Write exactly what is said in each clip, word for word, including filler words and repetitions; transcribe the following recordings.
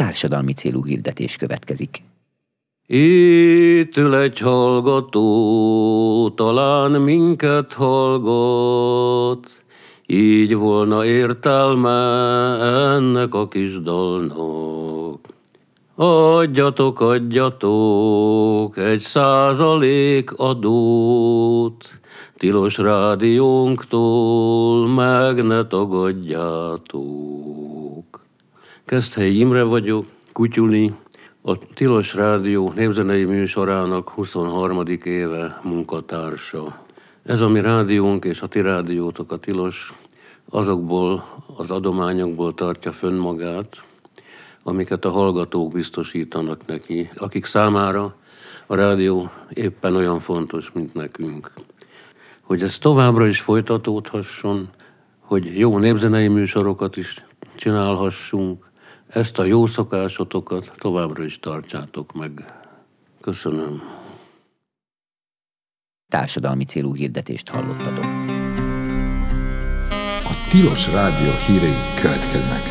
társadalmi célú hirdetés következik. Itt ül egy hallgató, talán minket hallgat, így volna értelme ennek a kis dalnak. Adjatok, adjatok egy százalék adót, tilos rádiónktól meg ne tagadjátok. Keszthelyi Imre vagyok, Kutyuli, a Tilos Rádió népzenei műsorának huszonharmadik éve munkatársa. Ez a mi rádiónk és a ti rádiótok, a Tilos, azokból az adományokból tartja fönn magát, amiket a hallgatók biztosítanak neki, akik számára a rádió éppen olyan fontos, mint nekünk. Hogy ez továbbra is folytatódhasson, hogy jó népzenei műsorokat is csinálhassunk, ezt a jó szokásotokat továbbra is tartsátok meg. Köszönöm. Társadalmi célú hirdetést hallottatok. A Tilos Rádió hírei következnek.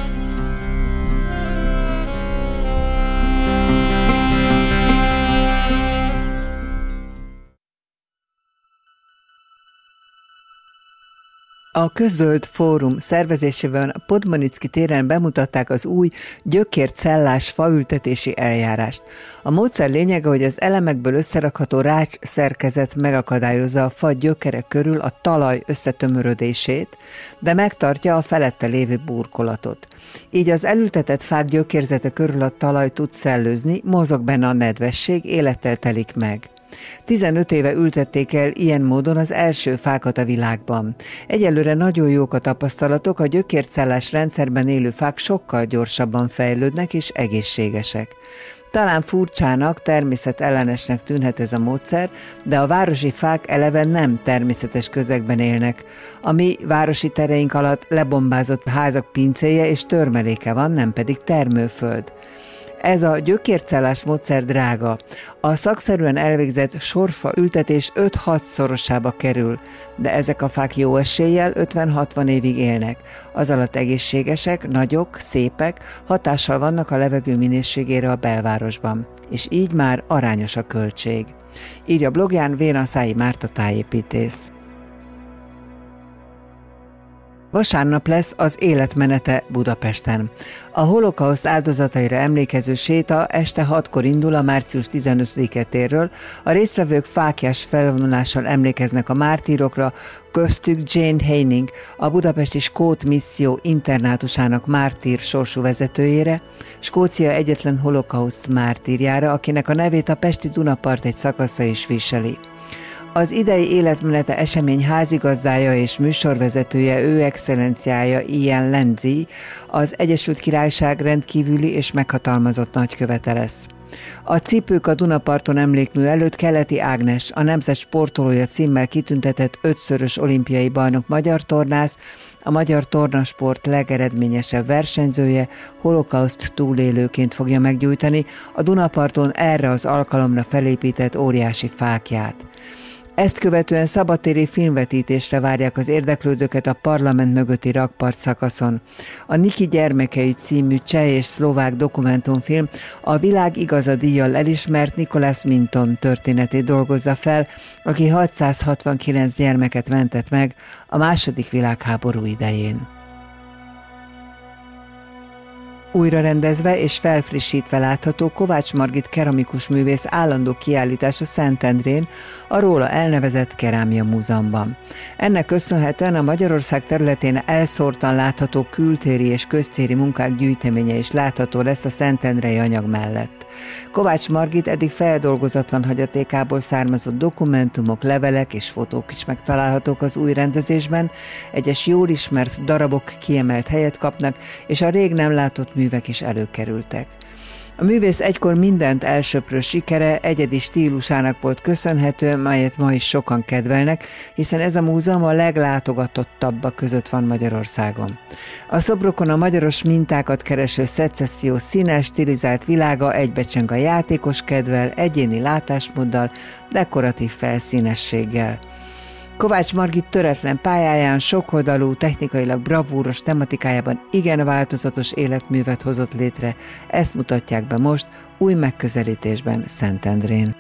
A Közöld Fórum szervezésében a Podmanicki téren bemutatták az új gyökércellás faültetési eljárást. A módszer lényege, hogy az elemekből összerakható rács szerkezet megakadályozza a fa gyökerek körül a talaj összetömörödését, de megtartja a felette lévő burkolatot. Így az elültetett fák gyökérzete körül a talaj tud szellőzni, mozog benne a nedvesség, élettel telik meg. tizenöt éve ültették el ilyen módon az első fákat a világban. Egyelőre nagyon jók a tapasztalatok, a gyökércellás rendszerben élő fák sokkal gyorsabban fejlődnek és egészségesek. Talán furcsának, természetellenesnek tűnhet ez a módszer, de a városi fák eleve nem természetes közegben élnek. A mi városi tereink alatt lebombázott házak pincéje és törmeléke van, nem pedig termőföld. Ez a gyökércellás módszer drága. A szakszerűen elvégzett sorfa ültetés öt-hat szorosába kerül, de ezek a fák jó eséllyel ötven-hatvan évig élnek. Az alatt egészségesek, nagyok, szépek, hatással vannak a levegő minőségére a belvárosban, és így már arányos a költség. Írja blogján Vénaszályi Márta tájépítész. Vasárnap lesz az életmenete Budapesten. A holokauszt áldozataira emlékező séta este hatkor indul a március tizenötödike térről. A résztvevők fáklyás felvonulással emlékeznek a mártírokra, köztük Jane Haining, a budapesti Skót Misszió internátusának mártír sorsú vezetőjére, Skócia egyetlen holokauszt mártírjára, akinek a nevét a pesti Dunapart egy szakasza is viseli. Az idei életmenete esemény házigazdája és műsorvezetője ő excellenciája Ian Lindsay, az Egyesült Királyság rendkívüli és meghatalmazott nagykövete lesz. A Cipők a Dunaparton emlékmű előtt Keleti Ágnes, a nemzet sportolója címmel kitüntetett ötszörös olimpiai bajnok magyar tornász, a magyar tornasport legeredményesebb versenyzője, holokauszt túlélőként fogja meggyújtani a Dunaparton erre az alkalomra felépített óriási fáklyát. Ezt követően szabadtéri filmvetítésre várják az érdeklődőket a parlament mögötti rakpart szakaszon. A Niki gyermekei című cseh és szlovák dokumentumfilm a világ igaza díjjal elismert Nicholas Minton történetét dolgozza fel, aki hatszázhatvankilenc gyermeket mentett meg a második világháború idején. Újra rendezve és felfrissítve látható Kovács Margit keramikus művész állandó kiállítása Szentendrén, a róla elnevezett Kerámia Múzeumban. Ennek köszönhetően a Magyarország területén elszórtan látható kültéri és köztéri munkák gyűjteménye is látható lesz a szentendrei anyag mellett. Kovács Margit eddig feldolgozatlan hagyatékából származott dokumentumok, levelek és fotók is megtalálhatók az új rendezésben, egyes jól ismert darabok kiemelt helyet kapnak, és a rég nem látott művek is előkerültek. A művész egykor mindent elsöprő sikere egyedi stílusának volt köszönhető, melyet ma is sokan kedvelnek, hiszen ez a múzeum a leglátogatottabbak között van Magyarországon. A szobrokon a magyaros mintákat kereső szecesszió színes, stilizált világa egybecseng a játékos kedvel, egyéni látásmóddal, dekoratív felszínességgel. Kovács Margit töretlen pályáján, sokoldalú, technikailag bravúros tematikájában igen változatos életművet hozott létre. Ezt mutatják be most új megközelítésben Szentendrén.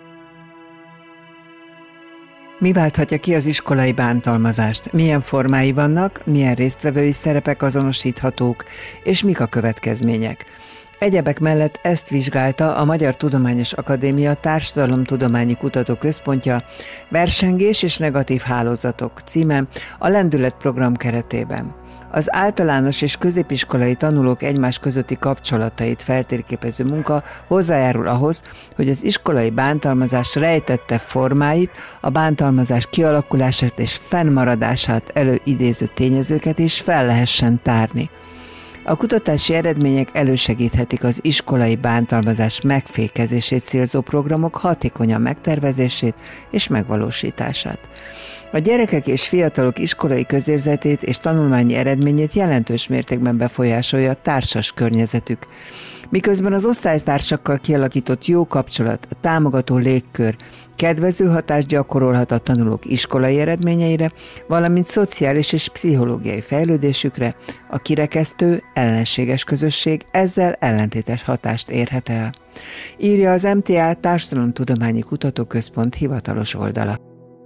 Mi válthatja ki az iskolai bántalmazást? Milyen formái vannak, milyen résztvevői szerepek azonosíthatók, és mik a következmények? Egyebek mellett ezt vizsgálta a Magyar Tudományos Akadémia Társadalomtudományi Kutatóközpontja Versengés és negatív hálózatok címen a Lendület program keretében. Az általános és középiskolai tanulók egymás közötti kapcsolatait feltérképező munka hozzájárul ahhoz, hogy az iskolai bántalmazás rejtette formáit, a bántalmazás kialakulását és fennmaradását előidéző tényezőket is fel lehessen tárni. A kutatási eredmények elősegíthetik az iskolai bántalmazás megfékezését célzó programok hatékonyan megtervezését és megvalósítását. A gyerekek és fiatalok iskolai közérzetét és tanulmányi eredményét jelentős mértékben befolyásolja a társas környezetük. Miközben az osztálytársakkal kialakított jó kapcsolat, a támogató légkör kedvező hatást gyakorolhat a tanulók iskolai eredményeire, valamint szociális és pszichológiai fejlődésükre, a kirekesztő, ellenséges közösség ezzel ellentétes hatást érhet el. Írja az em té á Társadalomtudományi Kutatóközpont hivatalos oldala.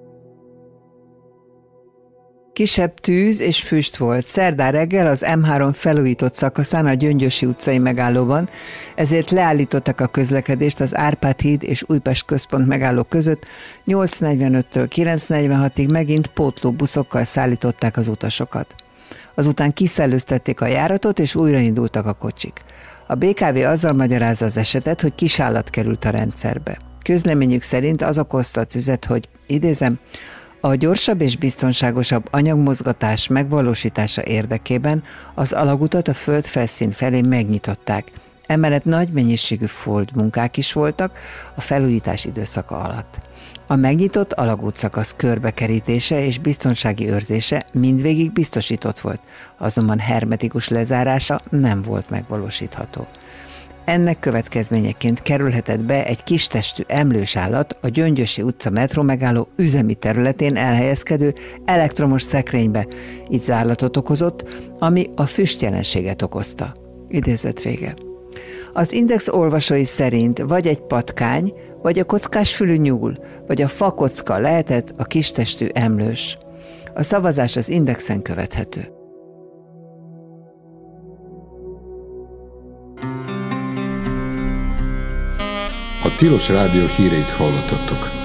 Kisebb tűz és füst volt szerdán reggel az em három felújított szakaszán a Gyöngyösi utcai megállóban, ezért leállították a közlekedést az Árpád híd és Újpest központ megálló között, nyolc negyvenöttől kilenc negyvenhatig megint pótló buszokkal szállították az utasokat. Azután kiszellőztették a járatot és újraindultak a kocsik. A bé ká vé azzal magyarázza az esetet, hogy kisállat került a rendszerbe. Közleményük szerint az okozta a tüzet, hogy, idézem, a gyorsabb és biztonságosabb anyagmozgatás megvalósítása érdekében az alagutat a földfelszín felé megnyitották. Emellett nagy mennyiségű fold munkák is voltak a felújítás időszaka alatt. A megnyitott alagútszakasz körbekerítése és biztonsági őrzése mindvégig biztosított volt, azonban hermetikus lezárása nem volt megvalósítható. Ennek következményeként kerülhetett be egy kistestű emlős állat a Gyöngyösi utca metró megálló üzemi területén elhelyezkedő elektromos szekrénybe, így zárlatot okozott, ami a füstjelenséget okozta. Idézet vége. Az Index olvasói szerint vagy egy patkány, vagy a kockásfülű nyúl, vagy a fakocka lehetett a kistestű emlős. A szavazás az Indexen követhető. A Tilos Rádió híreit hallottatok.